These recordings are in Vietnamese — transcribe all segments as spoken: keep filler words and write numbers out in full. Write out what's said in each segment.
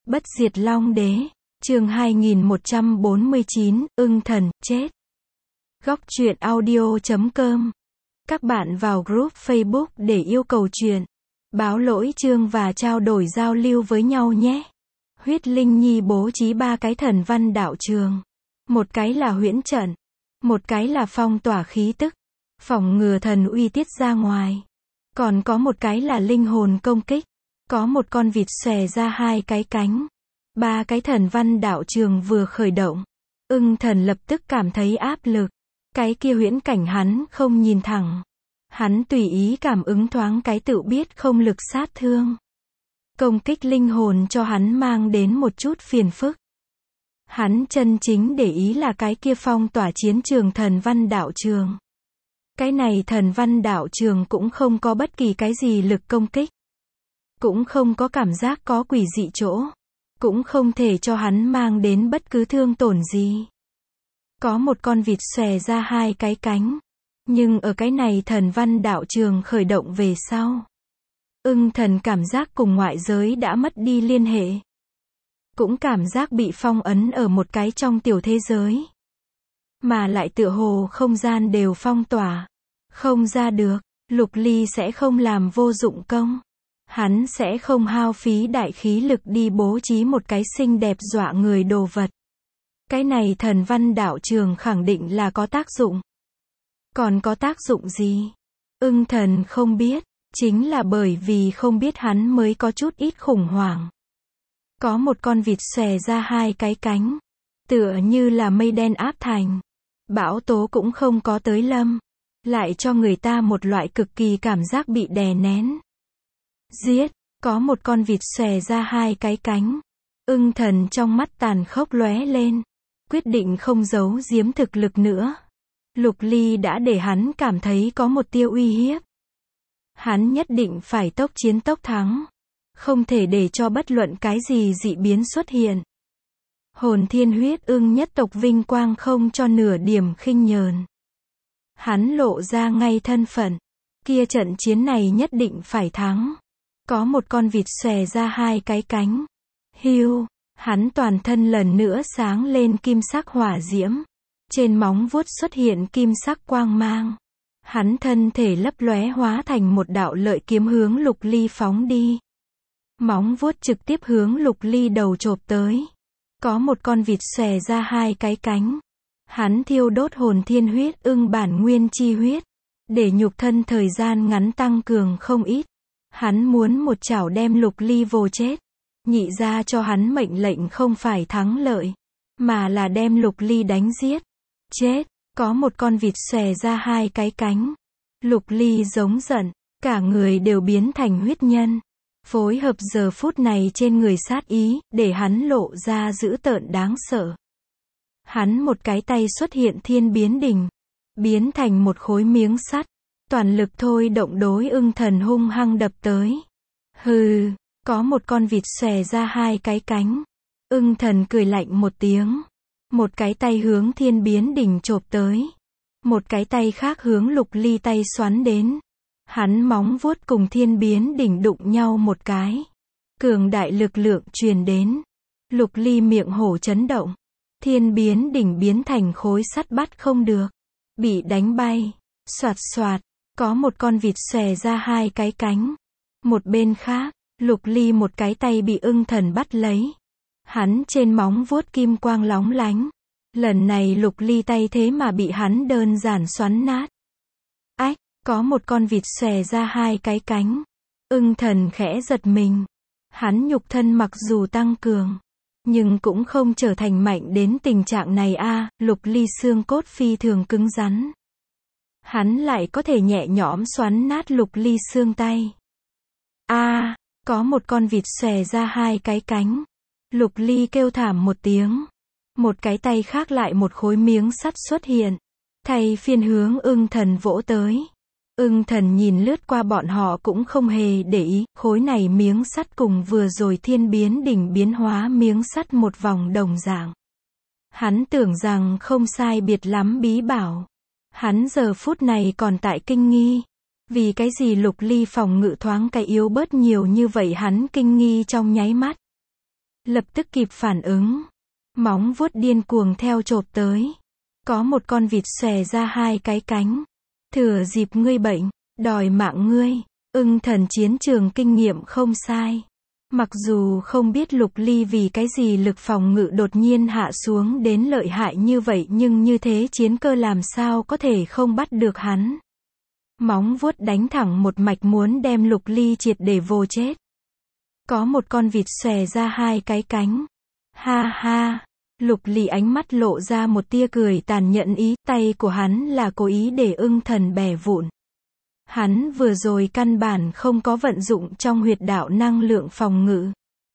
Bất diệt long đế, chương hai nghìn một trăm bốn mươi chín, ưng thần, chết. Góc truyện audio chấm com. Các bạn vào group Facebook để yêu cầu truyện, báo lỗi chương và trao đổi giao lưu với nhau nhé. Huyết Linh Nhi bố trí ba cái thần văn đạo trường. Một cái là huyễn trận, một cái là phong tỏa khí tức, phòng ngừa thần uy tiết ra ngoài. Còn có một cái là linh hồn công kích. Có một con vịt xòe ra hai cái cánh. Ba cái thần văn đạo trường vừa khởi động, ưng thần lập tức cảm thấy áp lực. Cái kia huyễn cảnh hắn không nhìn thẳng. Hắn tùy ý cảm ứng thoáng cái tự biết không lực sát thương. Công kích linh hồn cho hắn mang đến một chút phiền phức. Hắn chân chính để ý là cái kia phong tỏa chiến trường thần văn đạo trường. Cái này thần văn đạo trường cũng không có bất kỳ cái gì lực công kích. Cũng không có cảm giác có quỷ dị chỗ. Cũng không thể cho hắn mang đến bất cứ thương tổn gì. Có một con vịt xòe ra hai cái cánh. Nhưng ở cái này thần văn đạo trường khởi động về sau, ưng thần cảm giác cùng ngoại giới đã mất đi liên hệ. Cũng cảm giác bị phong ấn ở một cái trong tiểu thế giới. Mà lại tựa hồ không gian đều phong tỏa. Không ra được, Lục Ly sẽ không làm vô dụng công. Hắn sẽ không hao phí đại khí lực đi bố trí một cái xinh đẹp dọa người đồ vật. Cái này thần văn đạo trường khẳng định là có tác dụng. Còn có tác dụng gì? Ưng thần không biết, chính là bởi vì không biết hắn mới có chút ít khủng hoảng. Có một con vịt xòe ra hai cái cánh, tựa như là mây đen áp thành. Bão tố cũng không có tới lâm, lại cho người ta một loại cực kỳ cảm giác bị đè nén. Giết, có một con vịt xòe ra hai cái cánh. Ưng thần trong mắt tàn khốc lóe lên, quyết định không giấu giếm thực lực nữa. Lục Ly đã để hắn cảm thấy có một tia uy hiếp. Hắn nhất định phải tốc chiến tốc thắng. Không thể để cho bất luận cái gì dị biến xuất hiện. Hồn thiên huyết ưng nhất tộc vinh quang không cho nửa điểm khinh nhờn. Hắn lộ ra ngay thân phận. Kia trận chiến này nhất định phải thắng. Có một con vịt xòe ra hai cái cánh. Hiu, hắn toàn thân lần nữa sáng lên kim sắc hỏa diễm. Trên móng vuốt xuất hiện kim sắc quang mang. Hắn thân thể lấp lóe hóa thành một đạo lợi kiếm hướng Lục Ly phóng đi. Móng vuốt trực tiếp hướng Lục Ly đầu chộp tới. Có một con vịt xòe ra hai cái cánh. Hắn thiêu đốt hồn thiên huyết ưng bản nguyên chi huyết. Để nhục thân thời gian ngắn tăng cường không ít. Hắn muốn một chảo đem Lục Ly vồ chết. Nhị ra cho hắn mệnh lệnh không phải thắng lợi, mà là đem Lục Ly đánh giết. Chết, có một con vịt xòe ra hai cái cánh. Lục Ly giống giận, cả người đều biến thành huyết nhân. Phối hợp giờ phút này trên người sát ý, để hắn lộ ra dữ tợn đáng sợ. Hắn một cái tay xuất hiện thiên biến đỉnh, biến thành một khối miếng sắt. Toàn lực thôi động đối ưng thần hung hăng đập tới. Hừ, có một con vịt xòe ra hai cái cánh. Ưng thần cười lạnh một tiếng. Một cái tay hướng thiên biến đỉnh chộp tới. Một cái tay khác hướng Lục Ly tay xoắn đến. Hắn móng vuốt cùng thiên biến đỉnh đụng nhau một cái. Cường đại lực lượng truyền đến. Lục Ly miệng hổ chấn động. Thiên biến đỉnh biến thành khối sắt bắt không được. Bị đánh bay. Soạt soạt. Có một con vịt xòe ra hai cái cánh. Một bên khác, Lục Ly một cái tay bị ưng thần bắt lấy. Hắn trên móng vuốt kim quang lóng lánh. Lần này Lục Ly tay thế mà bị hắn đơn giản xoắn nát. Ách, có một con vịt xòe ra hai cái cánh. Ưng thần khẽ giật mình. Hắn nhục thân mặc dù tăng cường, nhưng cũng không trở thành mạnh đến tình trạng này a. À, Lục Ly xương cốt phi thường cứng rắn. Hắn lại có thể nhẹ nhõm xoắn nát Lục Ly xương tay. A, à, có một con vịt xòe ra hai cái cánh. Lục Ly kêu thảm một tiếng. Một cái tay khác lại một khối miếng sắt xuất hiện. Thay phiên hướng ưng thần vỗ tới. Ưng thần nhìn lướt qua bọn họ cũng không hề để ý. Khối này miếng sắt cùng vừa rồi thiên biến đỉnh biến hóa miếng sắt một vòng đồng dạng. Hắn tưởng rằng không sai biệt lắm bí bảo. Hắn giờ phút này còn tại kinh nghi. Vì cái gì Lục Ly phòng ngự thoáng cái yếu bớt nhiều như vậy hắn kinh nghi trong nháy mắt. lập tức kịp phản ứng. Móng vuốt điên cuồng theo chộp tới. Có một con vịt xòe ra hai cái cánh. Thừa dịp ngươi bệnh, đòi mạng ngươi. Ưng thần chiến trường kinh nghiệm không sai. Mặc dù không biết Lục Ly vì cái gì lực phòng ngự đột nhiên hạ xuống đến lợi hại như vậy, nhưng như thế chiến cơ làm sao có thể không bắt được hắn. Móng vuốt đánh thẳng một mạch muốn đem Lục Ly triệt để vồ chết. Có một con vịt xòe ra hai cái cánh. Ha ha. Lục Ly ánh mắt lộ ra một tia cười tàn nhẫn, ý tay của hắn là cố ý để ưng thần bẻ vụn. Hắn vừa rồi căn bản không có vận dụng trong huyệt đạo năng lượng phòng ngự.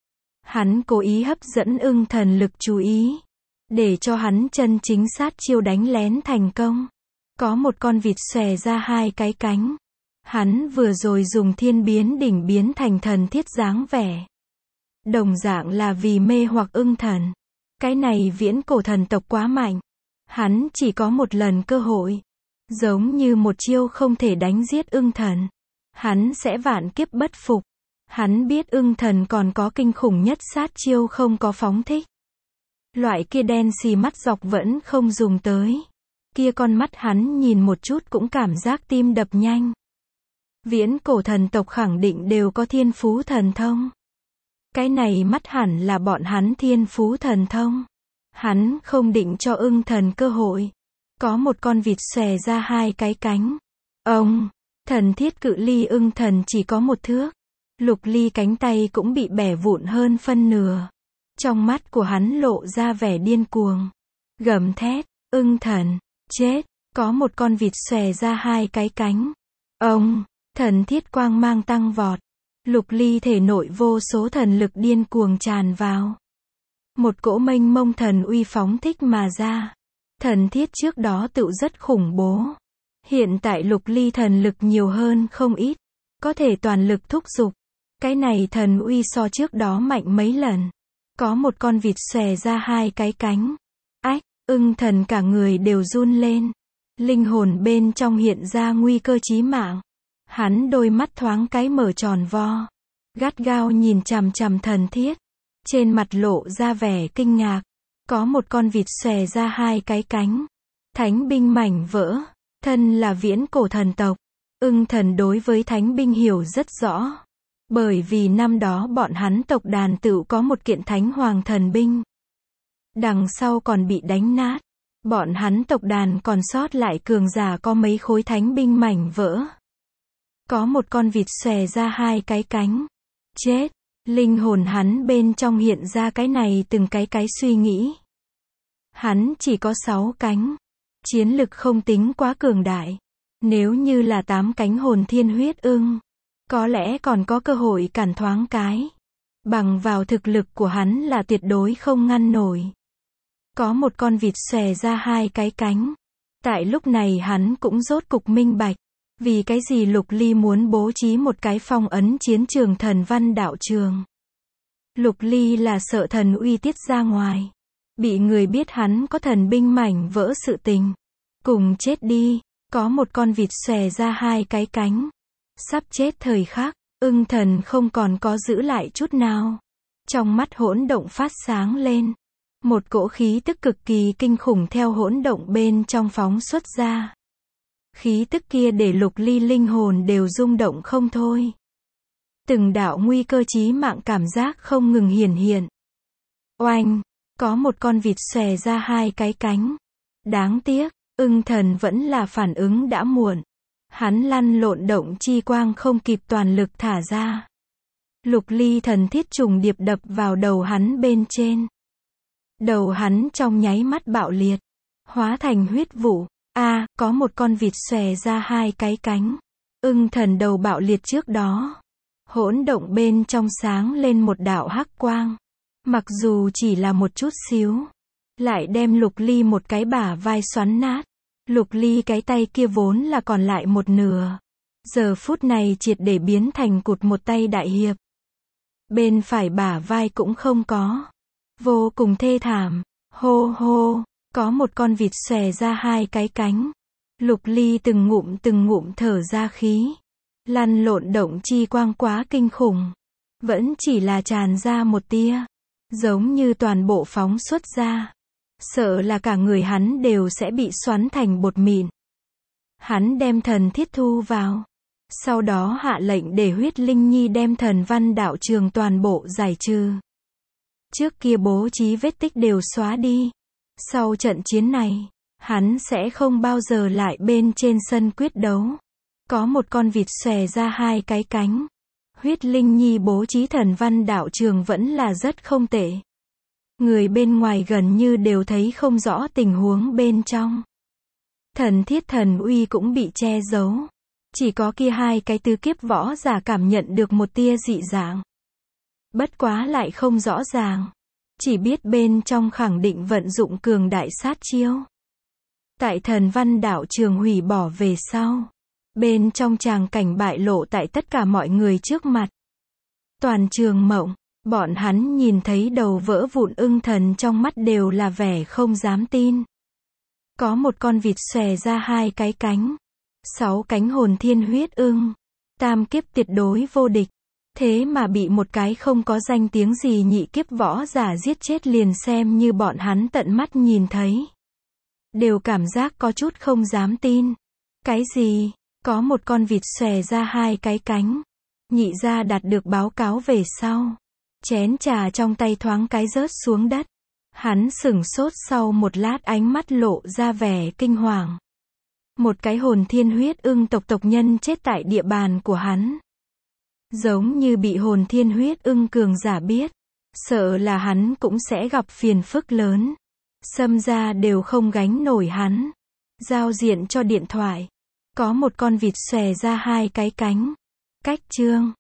Hắn cố ý hấp dẫn ưng thần lực chú ý, để cho hắn chân chính sát chiêu đánh lén thành công. Có một con vịt xòe ra hai cái cánh. Hắn vừa rồi dùng thiên biến đỉnh biến thành thần thiết dáng vẻ. Đồng dạng là vì mê hoặc ưng thần. Cái này viễn cổ thần tộc quá mạnh. Hắn chỉ có một lần cơ hội. Giống như một chiêu không thể đánh giết ưng thần. Hắn sẽ vạn kiếp bất phục. Hắn biết ưng thần còn có kinh khủng nhất sát chiêu không có phóng thích. Loại kia đen xì mắt dọc vẫn không dùng tới. Kia con mắt hắn nhìn một chút cũng cảm giác tim đập nhanh. Viễn cổ thần tộc khẳng định đều có thiên phú thần thông. Cái này mắt hẳn là bọn hắn thiên phú thần thông. Hắn không định cho ưng thần cơ hội. Có một con vịt xòe ra hai cái cánh. Ông, thần thiết cự ly ưng thần chỉ có một thước. Lục Ly cánh tay cũng bị bẻ vụn hơn phân nửa. Trong mắt của hắn lộ ra vẻ điên cuồng. Gầm thét, ưng thần, chết. Có một con vịt xòe ra hai cái cánh. Ông, thần thiết quang mang tăng vọt. Lục Ly thể nội vô số thần lực điên cuồng tràn vào. Một cỗ mênh mông thần uy phóng thích mà ra. Thần thiết trước đó tựu rất khủng bố. Hiện tại Lục Ly thần lực nhiều hơn không ít. Có thể toàn lực thúc giục. Cái này thần uy so trước đó mạnh mấy lần. Có một con vịt xòe ra hai cái cánh. Ách, ưng thần cả người đều run lên. Linh hồn bên trong hiện ra nguy cơ chí mạng. Hắn đôi mắt thoáng cái mở tròn vo. Gắt gao nhìn chằm chằm thần thiết. Trên mặt lộ ra vẻ kinh ngạc. Có một con vịt xòe ra hai cái cánh. Thánh binh mảnh vỡ. Thân là viễn cổ thần tộc. Ưng thần đối với thánh binh hiểu rất rõ. Bởi vì năm đó bọn hắn tộc đàn tự có một kiện thánh hoàng thần binh. Đằng sau còn bị đánh nát. Bọn hắn tộc đàn còn sót lại cường giả có mấy khối thánh binh mảnh vỡ. Có một con vịt xòe ra hai cái cánh. Chết. Linh hồn hắn bên trong hiện ra cái này từng cái cái suy nghĩ. Hắn chỉ có sáu cánh. Chiến lực không tính quá cường đại. Nếu như là tám cánh hồn thiên huyết ưng, có lẽ còn có cơ hội cản thoáng cái. Bằng vào thực lực của hắn là tuyệt đối không ngăn nổi. Có một con vịt xòe ra hai cái cánh. Tại lúc này hắn cũng rốt cục minh bạch. Vì cái gì Lục Ly muốn bố trí một cái phong ấn chiến trường thần văn đạo trường. Lục Ly là sợ thần uy tiết ra ngoài. Bị người biết hắn có thần binh mảnh vỡ sự tình. Cùng chết đi. Có một con vịt xòe ra hai cái cánh. Sắp chết thời khắc, ưng thần không còn có giữ lại chút nào. Trong mắt hỗn động phát sáng lên. Một cỗ khí tức cực kỳ kinh khủng theo hỗn động bên trong phóng xuất ra. Khí tức kia để Lục Ly linh hồn đều rung động không thôi. Từng đạo nguy cơ chí mạng cảm giác không ngừng hiển hiện. Oanh, có một con vịt xòe ra hai cái cánh. Đáng tiếc, ưng thần vẫn là phản ứng đã muộn. Hắn lăn lộn động chi quang không kịp toàn lực thả ra. Lục Ly thần thiết trùng điệp đập vào đầu hắn bên trên. Đầu hắn trong nháy mắt bạo liệt. Hóa thành huyết vụ. A, à, có một con vịt xòe ra hai cái cánh. Ưng thần đầu bạo liệt trước đó. Hỗn động bên trong sáng lên một đạo hắc quang. Mặc dù chỉ là một chút xíu. Lại đem Lục Ly một cái bả vai xoắn nát. Lục Ly cái tay kia vốn là còn lại một nửa. Giờ phút này triệt để biến thành cụt một tay đại hiệp. Bên phải bả vai cũng không có. Vô cùng thê thảm. Hô hô. Có một con vịt xòe ra hai cái cánh. Lục Ly từng ngụm từng ngụm thở ra khí. Lăn lộn động chi quang quá kinh khủng. Vẫn chỉ là tràn ra một tia. giống như toàn bộ phóng xuất ra. Sợ là cả người hắn đều sẽ bị xoắn thành bột mịn. Hắn đem thần thiết thu vào. Sau đó hạ lệnh để huyết linh nhi đem thần văn đạo trường toàn bộ giải trừ. Trước kia bố trí vết tích đều xóa đi. Sau trận chiến này, hắn sẽ không bao giờ lại bên trên sân quyết đấu. Có một con vịt xòe ra hai cái cánh. Huyết linh nhi bố trí thần văn đạo trường vẫn là rất không tệ. Người bên ngoài gần như đều thấy không rõ tình huống bên trong. Thần thiết thần uy cũng bị che giấu. Chỉ có kia hai cái tứ kiếp võ giả cảm nhận được một tia dị dạng. Bất quá lại không rõ ràng. Chỉ biết bên trong khẳng định vận dụng cường đại sát chiêu. Tại thần văn đạo trường hủy bỏ về sau. Bên trong tràng cảnh bại lộ tại tất cả mọi người trước mặt. Toàn trường mộng. Bọn hắn nhìn thấy đầu vỡ vụn ưng thần trong mắt đều là vẻ không dám tin. Có một con vịt xòe ra hai cái cánh. Sáu cánh hồn thiên huyết ưng. Tam kiếp tuyệt đối vô địch. Thế mà bị một cái không có danh tiếng gì nhị kiếp võ giả giết chết liền xem như bọn hắn tận mắt nhìn thấy. Đều cảm giác có chút không dám tin. Cái gì? Có một con vịt xòe ra hai cái cánh. Nhị gia đạt được báo cáo về sau. Chén trà trong tay thoáng cái rớt xuống đất. Hắn sửng sốt sau một lát ánh mắt lộ ra vẻ kinh hoàng. Một cái hồn thiên huyết ưng tộc tộc nhân chết tại địa bàn của hắn. Giống như bị hồn thiên huyết ưng cường giả biết. Sợ là hắn cũng sẽ gặp phiền phức lớn. Xâm gia đều không gánh nổi hắn. Giao diện cho điện thoại. Có một con vịt xòe ra hai cái cánh. Cách chương.